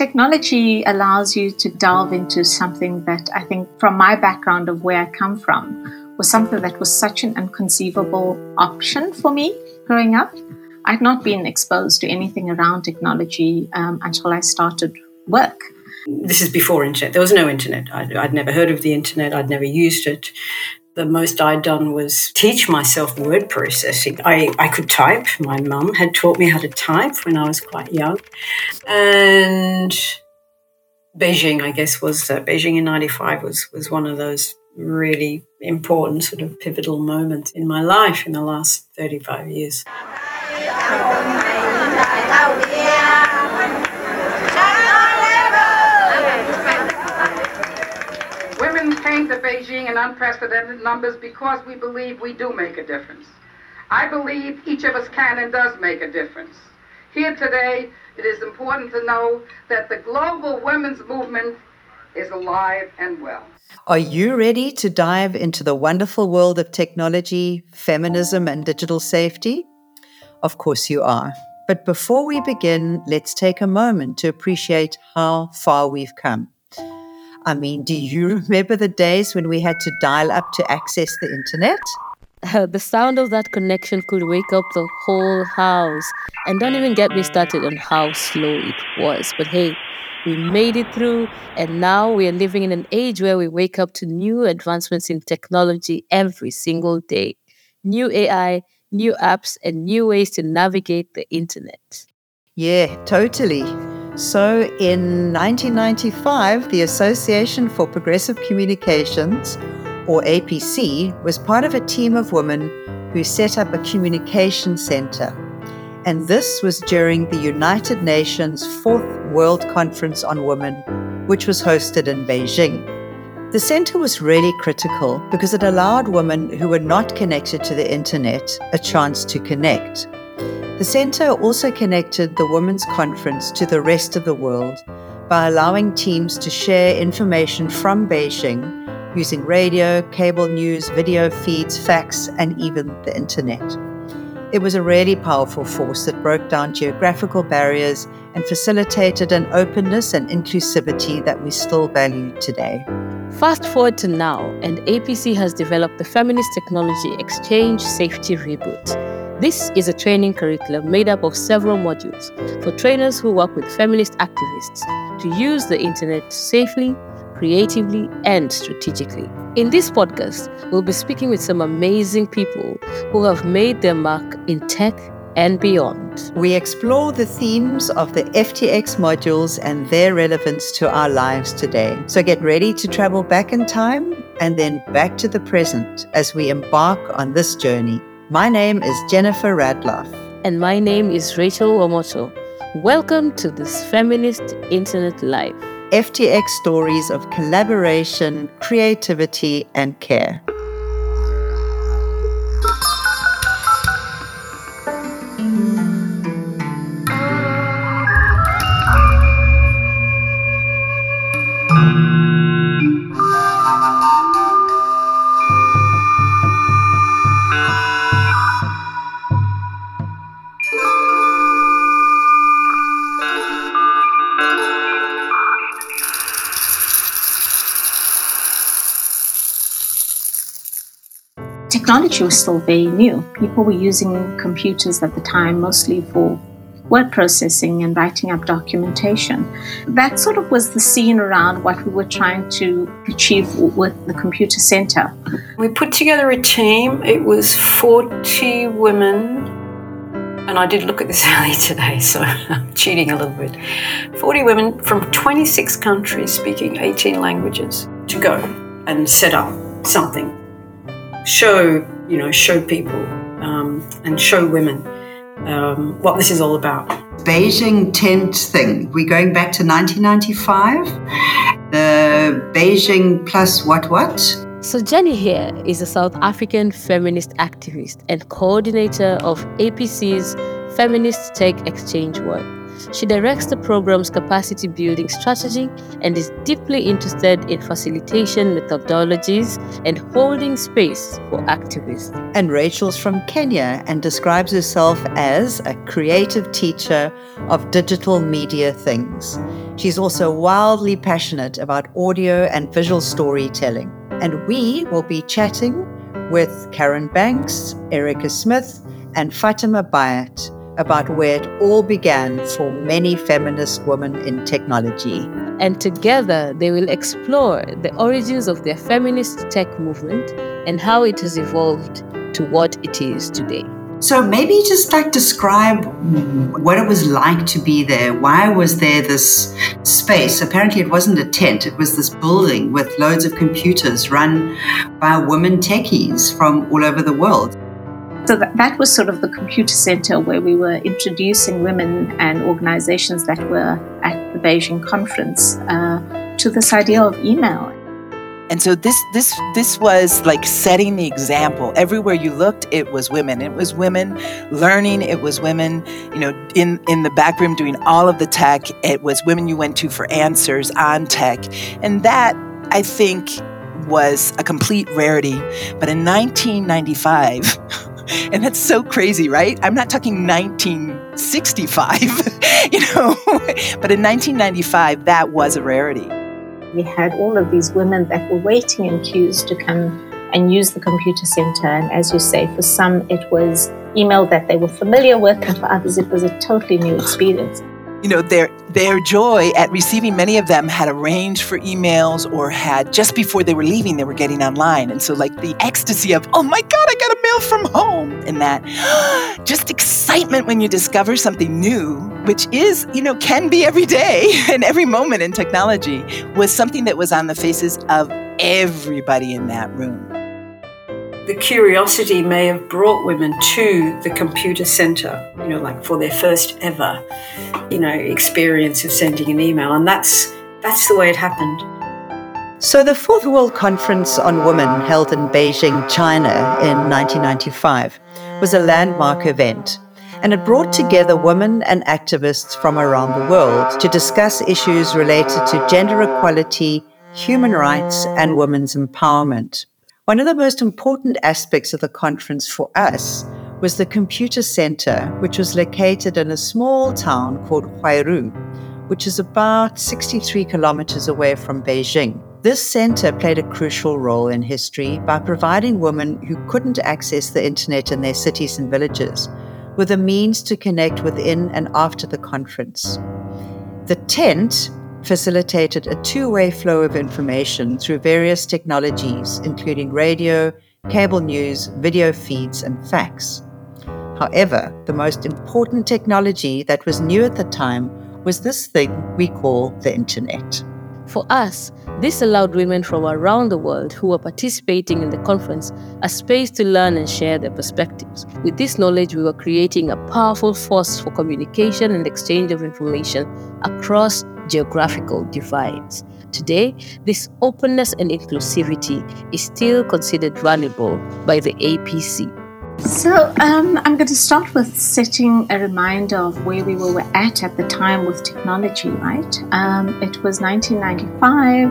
Technology allows you to delve into something that I think, from my background of where I come from, was something that was such an inconceivable option for me growing up. I'd not been exposed to anything around technology until I started work. This is before internet. There was no internet. I'd never heard of the internet. I'd never used it. The most I'd done was teach myself word processing. I could type. My mum had taught me how to type when I was quite young. And Beijing, I guess, Beijing in 95 was one of those really important sort of pivotal moments in my life in the last 35 years. Women came to Beijing in unprecedented numbers because we believe we do make a difference. I believe each of us can and does make a difference. Here today, it is important to know that the global women's movement is alive and well. Are you ready to dive into the wonderful world of technology, feminism, and digital safety? Of course you are. But before we begin, let's take a moment to appreciate how far we've come. I mean, do you remember the days when we had to dial up to access the internet? The sound of that connection could wake up the whole house. And don't even get me started on how slow it was. But hey, we made it through, and now we are living in an age where we wake up to new advancements in technology every single day. New AI, new apps, and new ways to navigate the internet. Yeah, totally. So in 1995, the Association for Progressive Communications, or APC, was part of a team of women who set up a communication center. And this was during the United Nations 4th World Conference on Women, which was hosted in Beijing. The center was really critical because it allowed women who were not connected to the internet a chance to connect. The center also connected the Women's Conference to the rest of the world by allowing teams to share information from Beijing using radio, cable news, video feeds, fax, and even the internet. It was a really powerful force that broke down geographical barriers and facilitated an openness and inclusivity that we still value today. Fast forward to now, and APC has developed the Feminist Technology Exchange Safety Reboot. This is a training curriculum made up of several modules for trainers who work with feminist activists to use the internet safely, creatively, and strategically. In this podcast, we'll be speaking with some amazing people who have made their mark in tech and beyond. We explore the themes of the FTX modules and their relevance to our lives today. So get ready to travel back in time and then back to the present as we embark on this journey. My name is Jennifer Radloff. And my name is Rachel Omoto. Welcome to this Feminist Internet Live. FTX stories of collaboration, creativity, and care. Technology was still very new. People were using computers at the time mostly for word processing and writing up documentation. That sort of was the scene around what we were trying to achieve with the computer center. We put together a team. It was 40 women, and I did look at this earlier today, so I'm cheating a little bit. 40 women from 26 countries speaking 18 languages to go and set up something. Show people and show women what this is all about. Beijing tent thing. We're going back to 1995. The Beijing plus what? So Jenny here is a South African feminist activist and coordinator of APC's Feminist Tech Exchange work. She directs the program's capacity building strategy and is deeply interested in facilitation methodologies and holding space for activists. And Rachel's from Kenya and describes herself as a creative teacher of digital media things. She's also wildly passionate about audio and visual storytelling. And we will be chatting with Karen Banks, Erica Smith, and Fatima Bayat about where it all began for many feminist women in technology. And together they will explore the origins of their feminist tech movement and how it has evolved to what it is today. So maybe just describe what it was like to be there. Why was there this space? Apparently it wasn't a tent. It was this building with loads of computers run by women techies from all over the world. So that was sort of the computer center where we were introducing women and organizations that were at the Beijing conference to this idea of email. And so this was like setting the example. Everywhere you looked, it was women. It was women learning. It was women, in the back room doing all of the tech. It was women you went to for answers on tech. And that, I think, was a complete rarity. But in 1995, and that's so crazy, right? I'm not talking 1965, but in 1995, that was a rarity. We had all of these women that were waiting in queues to come and use the computer center. And as you say, for some, it was email that they were familiar with, and for others, it was a totally new experience. Their joy at receiving, many of them had arranged for emails or had, just before they were leaving, they were getting online. And so like the ecstasy of, oh my God, I got a mail from home. And that just excitement when you discover something new, which is, can be every day and every moment in technology, was something that was on the faces of everybody in that room. The curiosity may have brought women to the computer center, for their first ever, experience of sending an email. And that's the way it happened. So the Fourth World Conference on Women, held in Beijing, China in 1995, was a landmark event. And it brought together women and activists from around the world to discuss issues related to gender equality, human rights, and women's empowerment. One of the most important aspects of the conference for us was the computer center, which was located in a small town called Huairu, which is about 63 kilometers away from Beijing. This center played a crucial role in history by providing women who couldn't access the internet in their cities and villages with a means to connect within and after the conference. The tent facilitated a two-way flow of information through various technologies, including radio, cable news, video feeds, and fax. However, the most important technology that was new at the time was this thing we call the internet. For us, this allowed women from around the world who were participating in the conference a space to learn and share their perspectives. With this knowledge, we were creating a powerful force for communication and exchange of information across geographical divides. Today, this openness and inclusivity is still considered valuable by the APC. So I'm going to start with setting a reminder of where we were at the time with technology, right? It was 1995.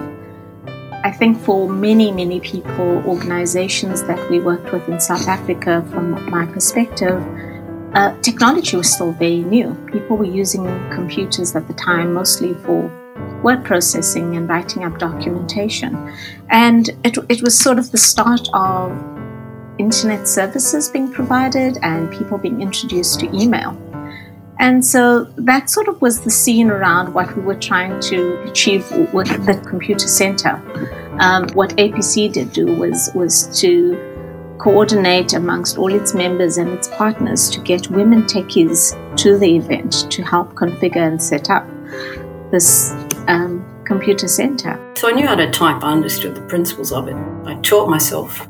I think for many people, organizations that we worked with in South Africa, from my perspective, technology was still very new. People were using computers at the time mostly for word processing and writing up documentation. And it was sort of the start of internet services being provided and people being introduced to email. And so that sort of was the scene around what we were trying to achieve with the computer center. What APC did do was to coordinate amongst all its members and its partners to get women techies to the event to help configure and set up this computer center. So I knew how to type. I understood the principles of it. I taught myself.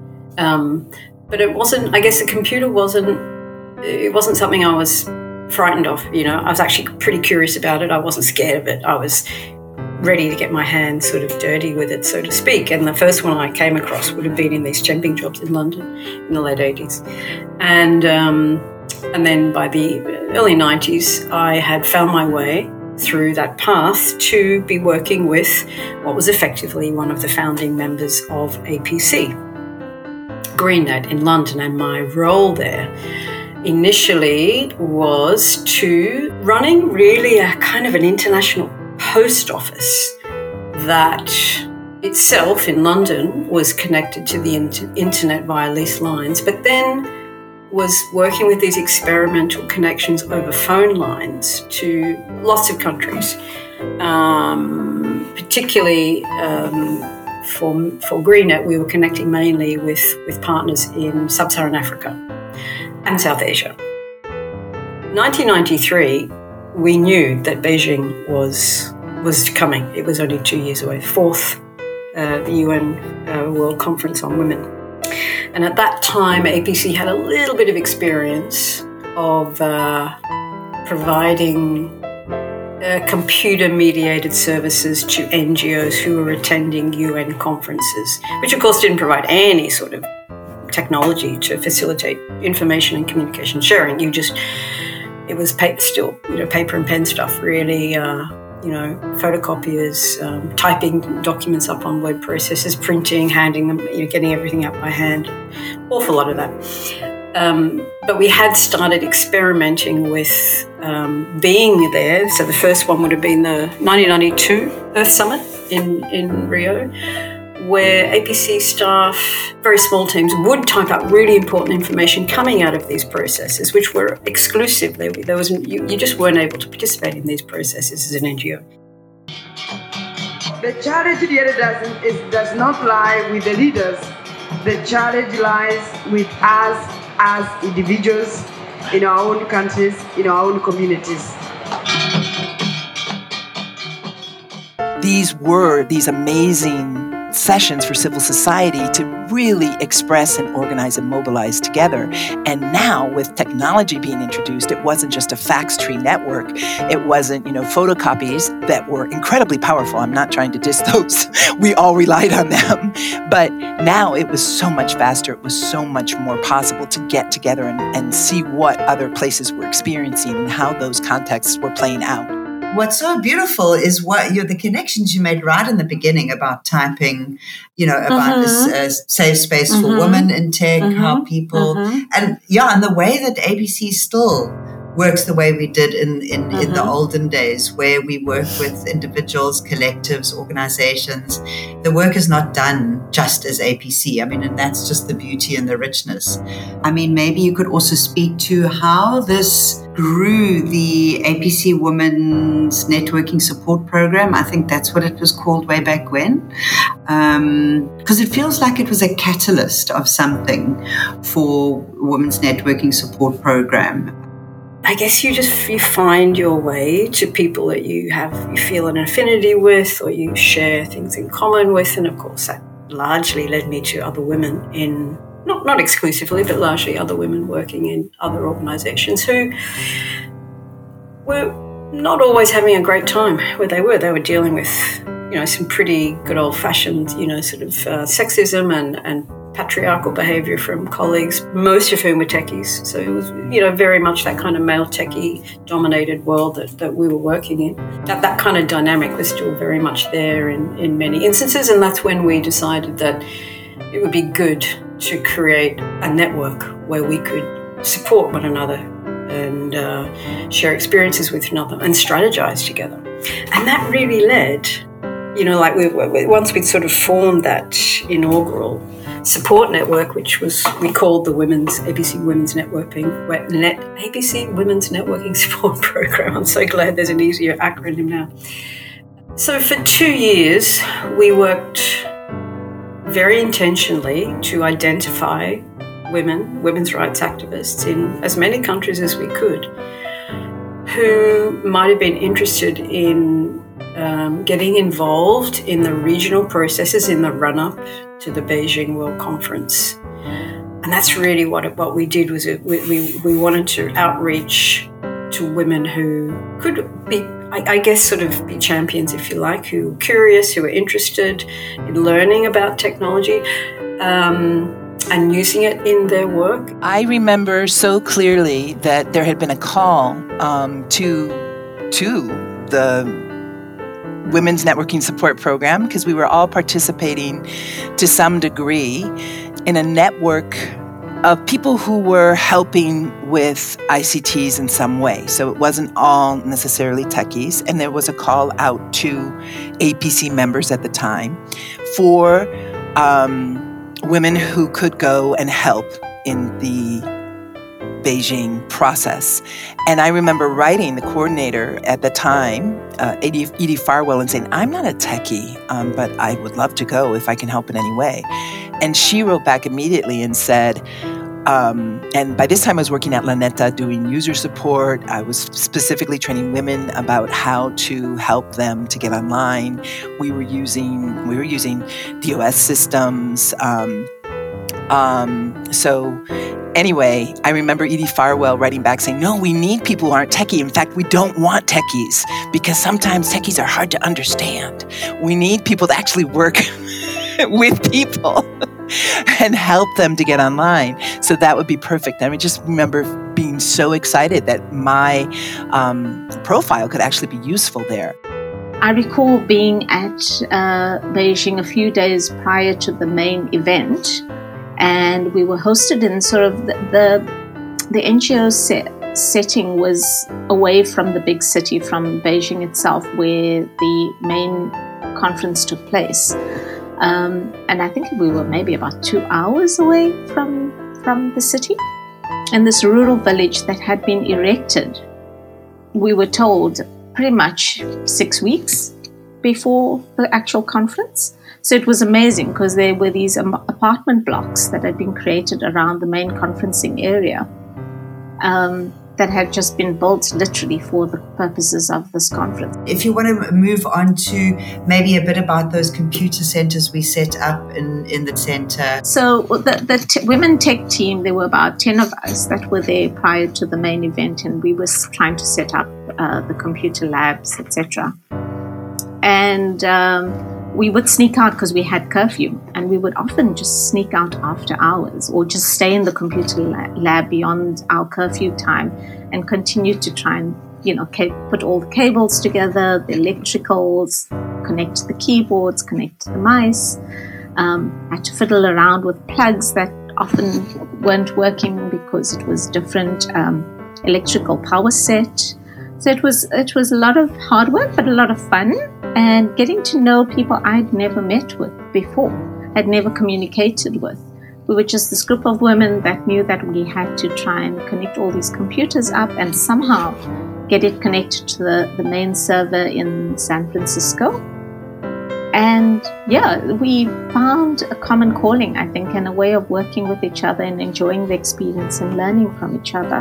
But it wasn't, I guess the computer wasn't something I was frightened of, I was actually pretty curious about it. I wasn't scared of it. I was ready to get my hands sort of dirty with it, so to speak. And the first one I came across would have been in these temping jobs in London in the late 80s. And then by the early 90s, I had found my way through that path to be working with what was effectively one of the founding members of APC, GreenNet in London, and my role there initially was to running really a kind of an international post office that itself in London was connected to the internet via leased lines, but then was working with these experimental connections over phone lines to lots of countries, particularly for GreenNet, we were connecting mainly with partners in Sub-Saharan Africa and South Asia. 1993, we knew that Beijing was coming. It was only 2 years away, fourth UN World Conference on Women. And at that time, APC had a little bit of experience of providing computer-mediated services to NGOs who were attending UN conferences, which of course didn't provide any sort of technology to facilitate information and communication sharing. It was still paper and pen stuff, really. Photocopiers, typing documents up on word processors, printing, handing them, getting everything out by hand. Awful lot of that. But we had started experimenting with being there. So the first one would have been the 1992 Earth Summit in Rio, where APC staff, very small teams, would type up really important information coming out of these processes, which were exclusive. You just weren't able to participate in these processes as an NGO. The challenge really does not lie with the leaders. The challenge lies with us as individuals in our own countries, in our own communities. These were these amazing sessions for civil society to really express and organize and mobilize together. And now with technology being introduced, it wasn't just a fax tree network. It wasn't, photocopies that were incredibly powerful. I'm not trying to diss those. We all relied on them. But now it was so much faster. It was so much more possible to get together and see what other places were experiencing and how those contexts were playing out. What's so beautiful is the connections you made right in the beginning about typing, about this safe space for women in tech, how people, and the way that ABC still works the way we did in the olden days, where we work with individuals, collectives, organizations. The work is not done just as APC. And that's just the beauty and the richness. Maybe you could also speak to how this grew, the APC Women's Networking Support Program. I think that's what it was called way back when. Because it feels like it was a catalyst of something for Women's Networking Support Program. I guess you find your way to people that you feel an affinity with, or you share things in common with, and of course that largely led me to other women in, not exclusively, but largely other women working in other organisations who were not always having a great time where they were. They were dealing with, some pretty good old-fashioned, sexism and patriarchal behaviour from colleagues, most of whom were techies. So it was, very much that kind of male techie-dominated world that we were working in. That kind of dynamic was still very much there in many instances, and that's when we decided that it would be good to create a network where we could support one another and share experiences with another and strategize together. And that really led, once we'd sort of formed that inaugural support network, which we called the APC Women's Networking Support Program. I'm so glad there's an easier acronym now. So for 2 years, we worked very intentionally to identify women's rights activists in as many countries as we could, who might have been interested in getting involved in the regional processes in the run-up to the Beijing World Conference. And that's really what we did, was we wanted to outreach to women who could be, I guess, sort of be champions, if you like, who were curious, who were interested in learning about technology, and using it in their work. I remember so clearly that there had been a call to the Women's Networking Support Program, because we were all participating to some degree in a network of people who were helping with ICTs in some way. So it wasn't all necessarily techies. And there was a call out to APC members at the time for women who could go and help in the Beijing process. And I remember writing the coordinator at the time, Edie Farwell, and saying, I'm not a techie, but I would love to go if I can help in any way. And she wrote back immediately and said, and by this time I was working at Laneta doing user support. I was specifically training women about how to help them to get online. We were using DOS systems. So anyway, I remember Edie Farwell writing back saying, no, we need people who aren't techie. In fact, we don't want techies because sometimes techies are hard to understand. We need people to actually work with people and help them to get online. So that would be perfect. And I just remember being so excited that my profile could actually be useful there. I recall being at Beijing a few days prior to the main event, and we were hosted in sort of the NGO setting was away from the big city, from Beijing itself, where the main conference took place. And I think we were maybe about 2 hours away from the city. And this rural village that had been erected, we were told, pretty much 6 weeks before the actual conference. So it was amazing because there were these apartment blocks that had been created around the main conferencing area that had just been built literally for the purposes of this conference. If you want to move on to maybe a bit about those computer centers we set up in the center. So the women tech team, there were about 10 of us that were there prior to the main event, and we were trying to set up the computer labs, etc. And we would sneak out because we had curfew, and we would often just sneak out after hours or just stay in the computer lab beyond our curfew time and continue to try and, put all the cables together, the electricals, connect the keyboards, connect the mice. Had to fiddle around with plugs that often weren't working because it was different electrical power set. So it was a lot of hard work, but a lot of fun, and getting to know people I'd never met with before, had never communicated with. We were just this group of women that knew that we had to try and connect all these computers up and somehow get it connected to the main server in San Francisco. And we found a common calling, I think, and a way of working with each other and enjoying the experience and learning from each other.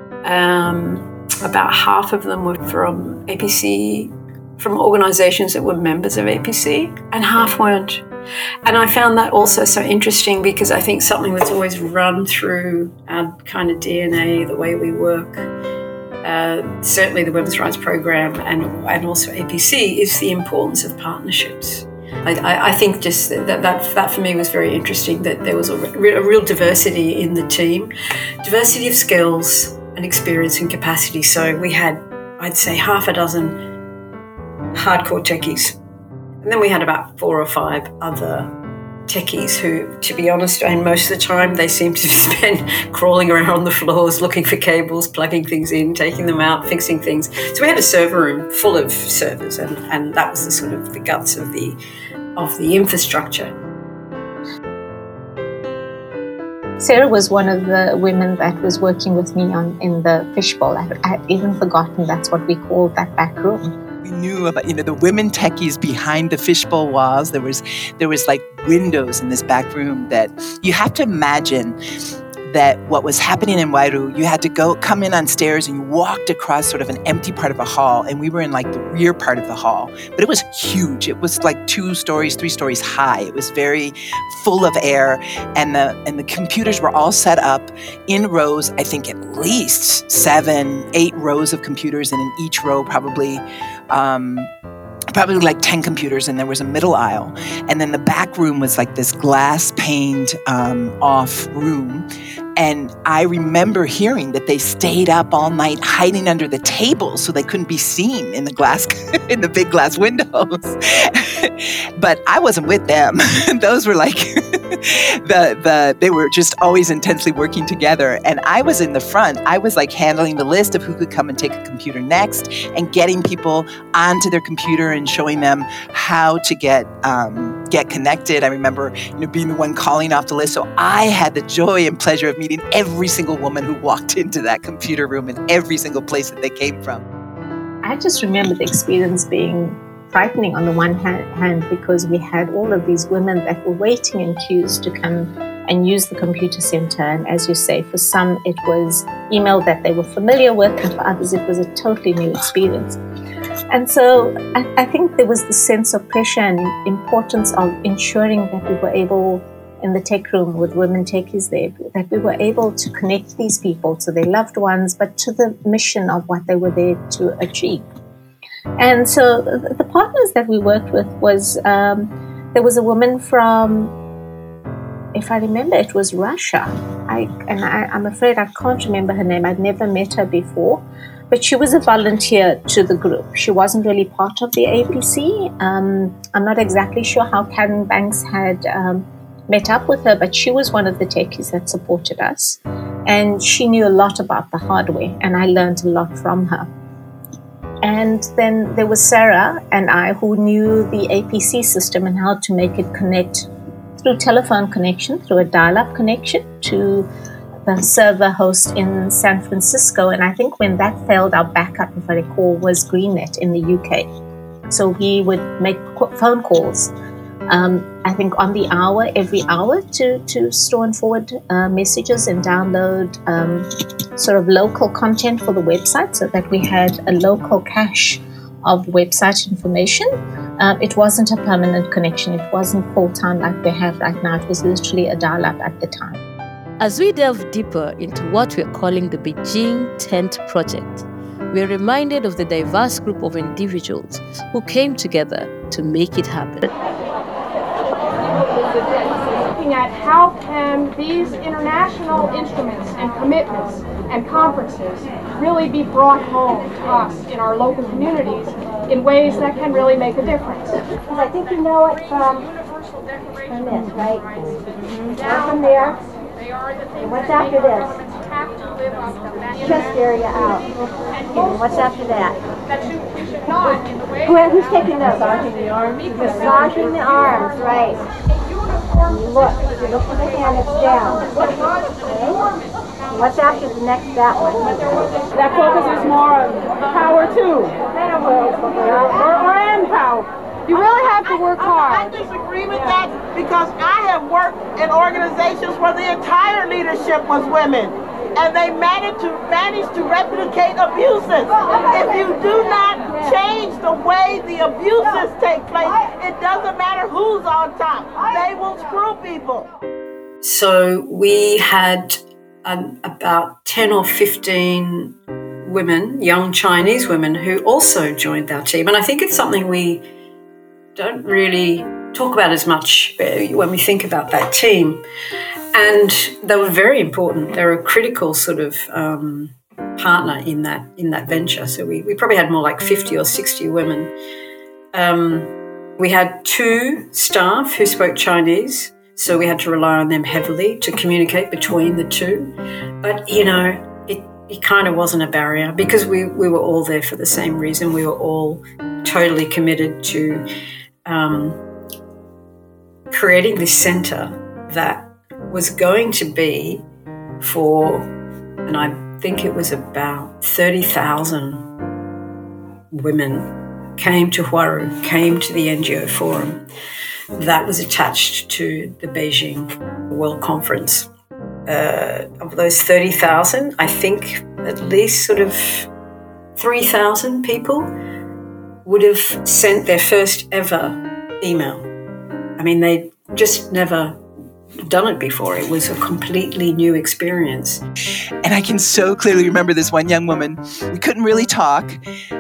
About half of them were from APC, from organizations that were members of APC, and half weren't. And I found that also so interesting because I think something that's always run through our kind of DNA, the way we work, certainly the Women's Rights Program and also APC, is the importance of partnerships. I think just that for me was very interesting, that there was a real diversity in the team, diversity of skills and experience and capacity. So we had, I'd say, half a dozen hardcore techies. And then we had about 4 or 5 other techies who, to be honest, and most of the time they seemed to spend crawling around the floors, looking for cables, plugging things in, taking them out, fixing things. So we had a server room full of servers, and that was the sort of the guts of the infrastructure. Sarah was one of the women that was working with me in the fishbowl. I had even forgotten that's what we called that back room. We knew about, the women techies behind the fishbowl walls. There was like windows in this back room that you have to imagine that what was happening in Wairau, you had to come in on stairs and you walked across sort of an empty part of a hall, and we were in like the rear part of the hall. But it was huge. It was like 2 stories, 3 stories high. It was very full of air, and the computers were all set up in rows, I think at least 7, 8 rows of computers, and in each row probably probably like 10 computers, and there was a middle aisle. And then the back room was like this glass paned off room. And I remember hearing that they stayed up all night hiding under the table so they couldn't be seen in the glass, in the big glass windows. But I wasn't with them. Those were like, they were just always intensely working together. And I was in the front. I was like handling the list of who could come and take a computer next and getting people onto their computer and showing them how to get connected. I remember, being the one calling off the list. So I had the joy and pleasure of meeting every single woman who walked into that computer room in every single place that they came from. I just remember the experience being frightening on the one hand because we had all of these women that were waiting in queues to come and use the computer center. And as you say, for some it was email that they were familiar with, and for others it was a totally new experience. And so I think there was the sense of pressure and importance of ensuring that we were able, in the tech room with women techies there, that we were able to connect these people to their loved ones, but to the mission of what they were there to achieve. And so the partners that we worked with was, there was a woman from, if I remember, it was Russia. I'm afraid I can't remember her name. I'd never met her before. But she was a volunteer to the group. She wasn't really part of the APC. I'm not exactly sure how Karen Banks had met up with her, but she was one of the techies that supported us. And she knew a lot about the hardware, and I learned a lot from her. And then there was Sarah and I who knew the APC system and how to make it connect through telephone connection, through a dial-up connection to the server host in San Francisco. And I think when that failed, our backup, if I recall, was GreenNet in the UK. So we would make phone calls, I think on the hour, every hour, to store and forward messages and download sort of local content for the website so that we had a local cache of website information. It wasn't a permanent connection. It wasn't full-time like we have right now. It was literally a dial-up at the time. As we delve deeper into what we're calling the Beijing Tent Project, we're reminded of the diverse group of individuals who came together to make it happen. Looking at how can these international instruments and commitments and conferences really be brought home to us in our local communities in ways that can really make a difference. Because I think you know it from this, right? Down from there. And what's after this? Chest area out. And what's after that? Who's taking those? Massaging the arms. Massaging the arms, right. Look for the hand that's down. Okay. What's after the next, that one? That focuses more on power too. Or end power. You really have to work hard. I disagree with that because I have worked in organizations where the entire leadership was women, and they managed to replicate abuses. If you do not change the way the abuses take place, it doesn't matter who's on top. They will screw people. So we had about 10 or 15 women, young Chinese women, who also joined our team. And I think it's something we don't really talk about as much when we think about that team. And they were very important. They were a critical sort of partner in that venture. So we probably had more like 50 or 60 women. We had 2 staff who spoke Chinese, so we had to rely on them heavily to communicate between the 2. But, it kind of wasn't a barrier because we were all there for the same reason. We were all totally committed to creating this center that was going to be for, and I think it was about 30,000 women came to Huaru, came to the NGO Forum that was attached to the Beijing World Conference. Of those 30,000, I think at least sort of 3,000 people would have sent their first ever email. I mean, they just never done it before. It was a completely new experience. And I can so clearly remember this one young woman. We couldn't really talk,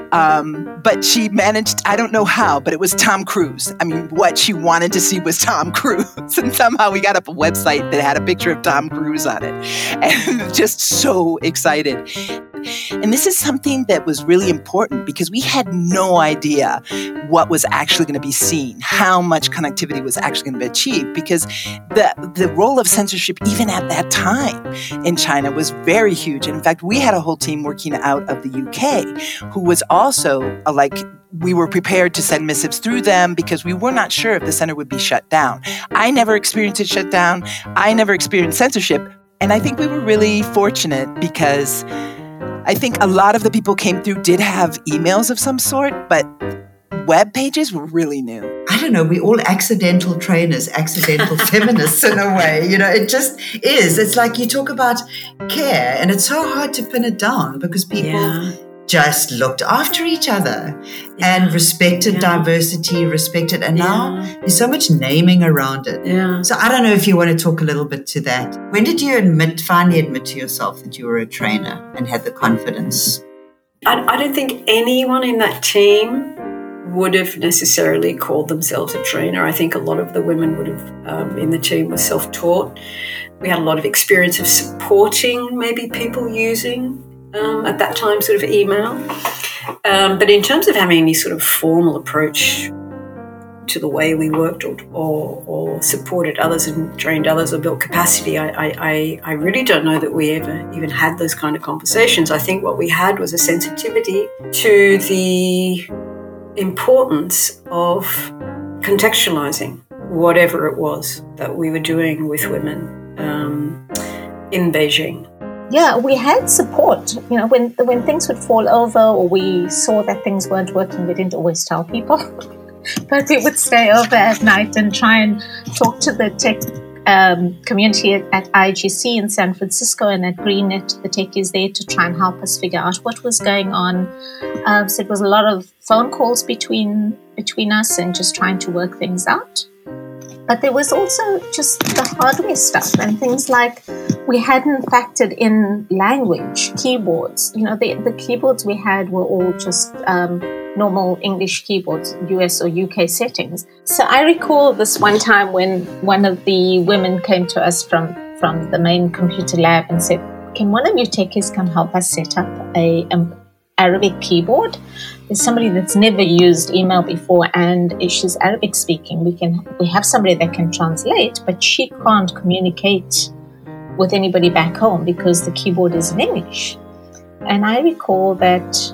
But she managed, I don't know how, but it was Tom Cruise. I mean, what she wanted to see was Tom Cruise. And somehow we got up a website that had a picture of Tom Cruise on it. And just so excited. And this is something that was really important because we had no idea what was actually going to be seen, how much connectivity was actually going to be achieved, because the role of censorship, even at that time in China, was very huge. And in fact, we had a whole team working out of the UK who was also we were prepared to send missives through them because we were not sure if the center would be shut down. I never experienced it shut down. I never experienced censorship. And I think we were really fortunate because I think a lot of the people came through did have emails of some sort, but web pages were really new. I don't know, we're all accidental trainers, accidental feminists in a way. It just is. It's like you talk about care, and it's so hard to pin it down because people just looked after each other and respected diversity, and now there's so much naming around it. Yeah. So I don't know if you want to talk a little bit to that. When did you finally admit to yourself that you were a trainer and had the confidence? I don't think anyone in that team would have necessarily called themselves a trainer. I think a lot of the women would have in the team were self-taught. We had a lot of experience of supporting maybe people using at that time sort of email. But in terms of having any sort of formal approach to the way we worked or supported others and trained others or built capacity, I really don't know that we ever even had those kind of conversations. I think what we had was a sensitivity to the importance of contextualizing whatever it was that we were doing with women in Beijing. Yeah, we had support. When things would fall over or we saw that things weren't working, we didn't always tell people. But we would stay over at night and try and talk to the tech community at IGC in San Francisco and at GreenNet, the techies there, to try and help us figure out what was going on. So it was a lot of phone calls between us and just trying to work things out. But there was also just the hardware stuff and things like we hadn't factored in language, keyboards. The keyboards we had were all just normal English keyboards, US or UK settings. So I recall this one time when one of the women came to us from the main computer lab and said, "Can one of you techies come help us set up a Arabic keyboard? There's somebody that's never used email before and she's Arabic speaking. We have somebody that can translate, but she can't communicate with anybody back home because the keyboard is in English." And I recall that,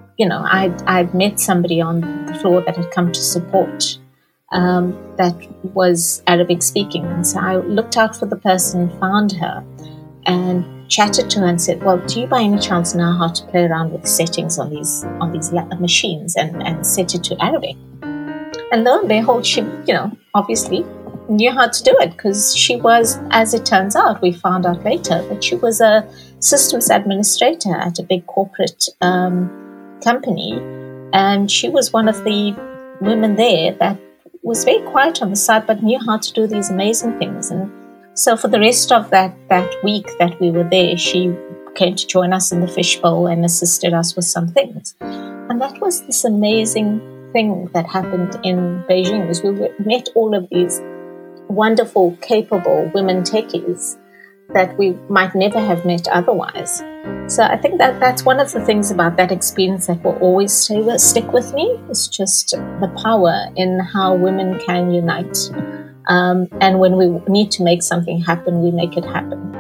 I'd met somebody on the floor that had come to support that was Arabic speaking. And so I looked out for the person, found her, and chatted to her and said, "Well, do you by any chance know how to play around with settings on these machines and set it to Arabic?" And lo and behold, she, obviously knew how to do it because she was, as it turns out, we found out later, that she was a systems administrator at a big corporate company. And she was one of the women there that was very quiet on the side but knew how to do these amazing things. And so for the rest of that week that we were there, she came to join us in the fishbowl and assisted us with some things. And that was this amazing thing that happened in Beijing, was we met all of these wonderful, capable women techies that we might never have met otherwise. So I think that's one of the things about that experience that will always stick with me. It's just the power in how women can unite. And when we need to make something happen, we make it happen.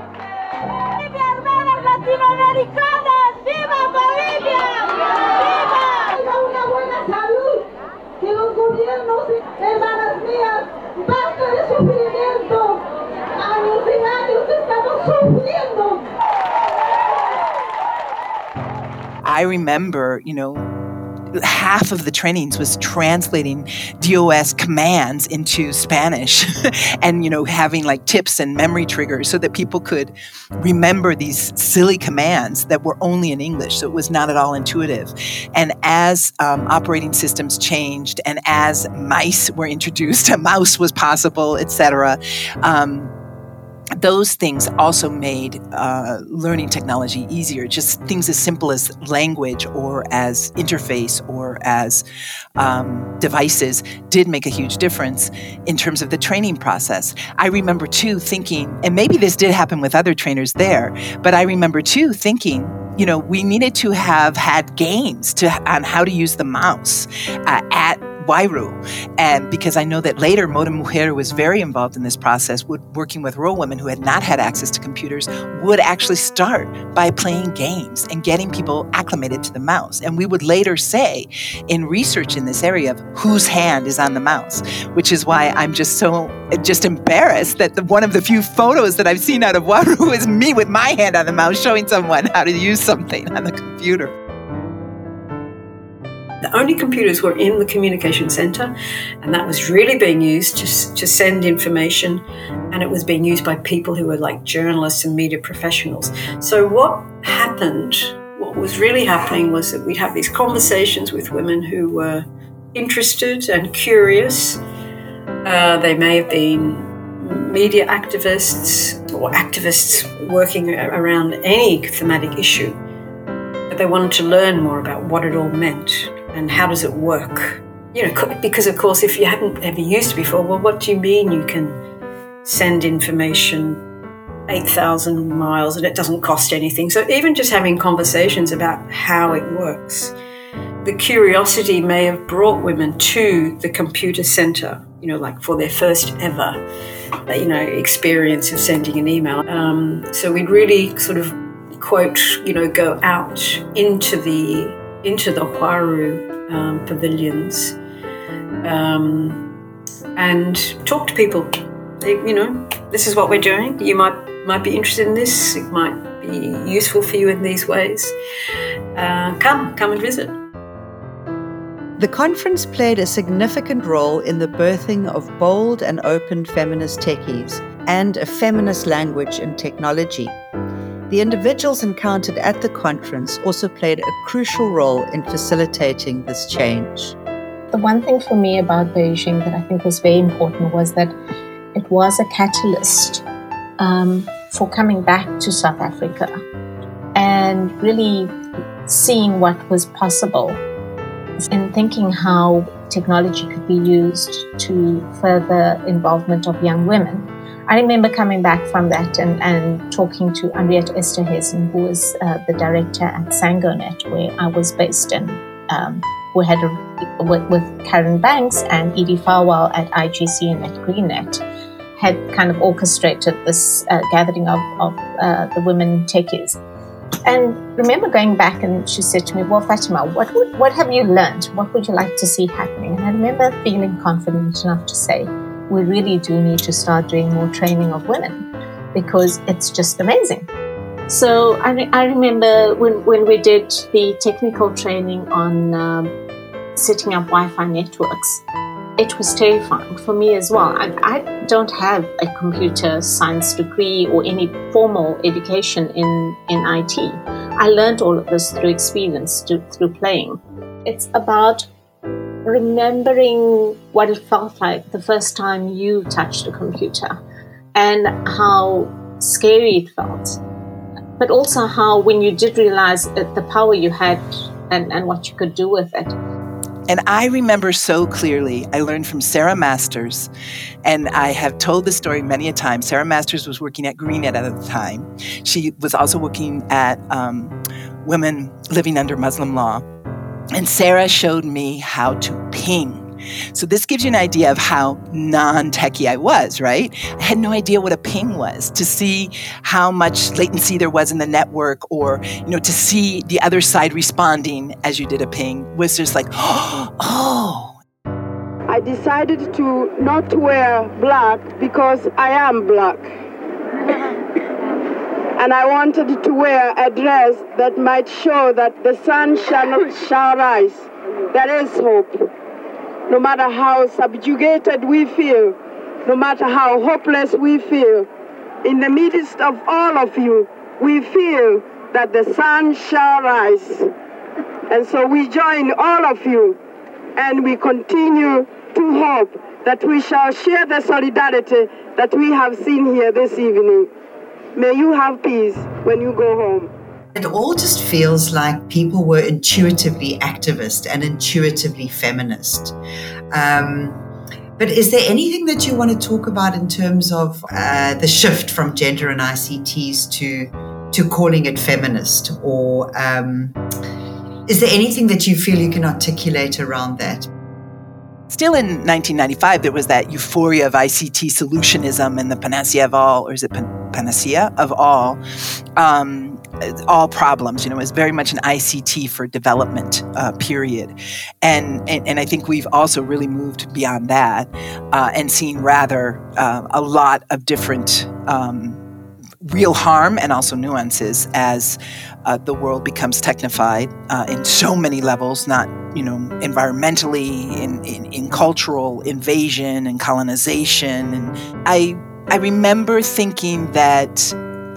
I remember, half of the trainings was translating DOS commands into Spanish and, having like tips and memory triggers so that people could remember these silly commands that were only in English. So it was not at all intuitive. And as operating systems changed and as mice were introduced, a mouse was possible, etc., those things also made learning technology easier. Just things as simple as language or as interface or as devices did make a huge difference in terms of the training process. I remember too thinking, and maybe this did happen with other trainers there, but I remember too thinking, we needed to have had games on how to use the mouse at Wairu. And because I know that later Moda Mujer was very involved in this process, working with rural women who had not had access to computers, would actually start by playing games and getting people acclimated to the mouse. And we would later say in research in this area of whose hand is on the mouse, which is why I'm just embarrassed that one of the few photos that I've seen out of Wairu is me with my hand on the mouse showing someone how to use something on the computer. The only computers were in the communication center, and that was really being used to send information, and it was being used by people who were like journalists and media professionals. So what was really happening was that we'd have these conversations with women who were interested and curious. They may have been media activists or activists working around any thematic issue, but they wanted to learn more about what it all meant. And how does it work? Because of course, if you hadn't ever used it before, well, what do you mean you can send information 8,000 miles and it doesn't cost anything? So even just having conversations about how it works, the curiosity may have brought women to the computer center, like for their first ever, experience of sending an email. So we'd really sort of, quote, go out into the Wairu pavilions and talk to people. This is what we're doing. You might be interested in this. It might be useful for you in these ways. Come and visit. The conference played a significant role in the birthing of bold and open feminist techies and a feminist language in technology. The individuals encountered at the conference also played a crucial role in facilitating this change. The one thing for me about Beijing that I think was very important was that it was a catalyst for coming back to South Africa and really seeing what was possible and thinking how technology could be used to further involvement of young women. I remember coming back from that and talking to Henriette Esterhuizen, who was the director at Sangonet, where I was based in, who had with Karen Banks and Edie Farwell at IGC and at GreenNet, had kind of orchestrated this gathering of the women techies. And remember going back, and she said to me, well, Fatima, what have you learned? What would you like to see happening? And I remember feeling confident enough to say, we really do need to start doing more training of women because it's just amazing. So I remember when we did the technical training on setting up Wi-Fi networks, it was terrifying for me as well. I don't have a computer science degree or any formal education in IT. I learned all of this through experience, through playing. It's about remembering what it felt like the first time you touched a computer and how scary it felt, but also how when you did realize the power you had and what you could do with it. And I remember so clearly, I learned from Sarah Masters, and I have told this story many a time. Sarah Masters was working at GreenNet at the time. She was also working at women living under Muslim law. And Sarah showed me how to ping. So this gives you an idea of how non-techie I was, right? I had no idea what a ping was. To see how much latency there was in the network, or to see the other side responding as you did a ping was just like, oh. I decided to not wear black because I am black. And I wanted to wear a dress that might show that the sun shall rise. There is hope. No matter how subjugated we feel, no matter how hopeless we feel, in the midst of all of you, we feel that the sun shall rise. And so we join all of you, and we continue to hope that we shall share the solidarity that we have seen here this evening. May you have peace when you go home. It all just feels like people were intuitively activist and intuitively feminist. But is there anything that you want to talk about in terms of the shift from gender and ICTs to calling it feminist? Or is there anything that you feel you can articulate around that? Still in 1995, there was that euphoria of ICT solutionism and the panacea of all, or is it panacea of all problems. It was very much an ICT for development period. And I think we've also really moved beyond that and seen rather a lot of different real harm and also nuances as the world becomes technified in so many levels, not environmentally, in cultural invasion and colonization. And I remember thinking that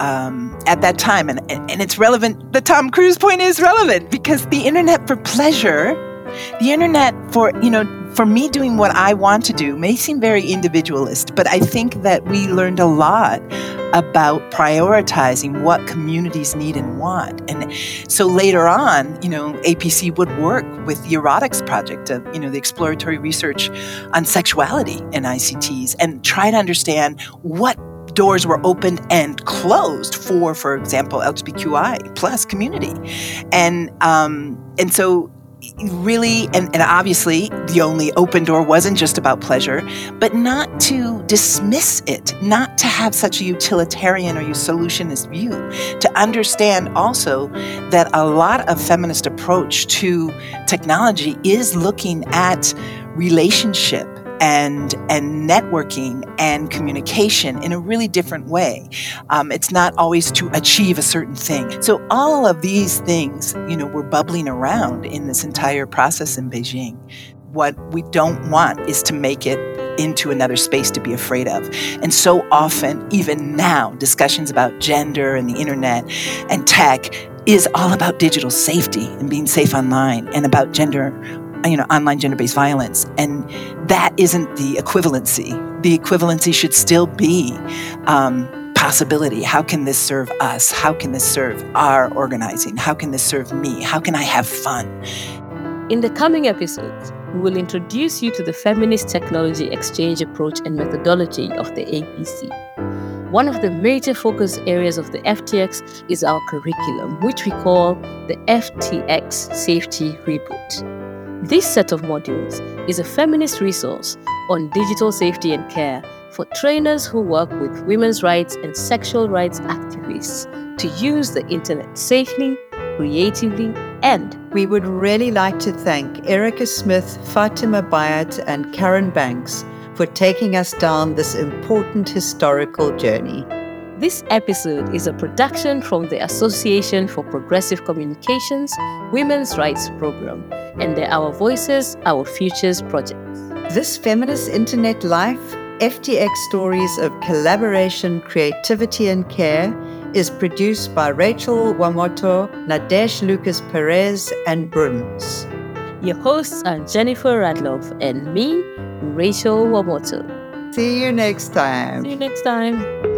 at that time, and it's relevant, the Tom Cruise point is relevant, because the internet for pleasure, the internet for me doing what I want to do may seem very individualist, but I think that we learned a lot about prioritizing what communities need and want. And so later on, APC would work with the Erotics Project, the exploratory research on sexuality in ICTs, and try to understand what doors were opened and closed for example, LGBTQI plus community. And so really, and obviously, the only open door wasn't just about pleasure, but not to dismiss it, not to have such a utilitarian or solutionist view, to understand also that a lot of feminist approach to technology is looking at relationship and networking and communication in a really different way. It's not always to achieve a certain thing. So all of these things, were bubbling around in this entire process in Beijing. What we don't want is to make it into another space to be afraid of. And so often, even now, discussions about gender and the internet and tech is all about digital safety and being safe online, and about online gender-based violence. And that isn't the equivalency. The equivalency should still be possibility. How can this serve us? How can this serve our organizing? How can this serve me? How can I have fun? In the coming episodes, we will introduce you to the feminist technology exchange approach and methodology of the APC. One of the major focus areas of the FTX is our curriculum, which we call the FTX Safety Reboot. This set of modules is a feminist resource on digital safety and care for trainers who work with women's rights and sexual rights activists to use the internet safely, creatively, and we would really like to thank Erica Smith, Fatima Bayat, and Karen Banks for taking us down this important historical journey. This episode is a production from the Association for Progressive Communications Women's Rights Program and the Our Voices, Our Futures project. This Feminist Internet Life, FTX Stories of Collaboration, Creativity and Care is produced by Rachel Wamoto, Nadesh Lucas Perez, and Bruns. Your hosts are Jennifer Radloff and me, Rachel Wamoto. See you next time. See you next time.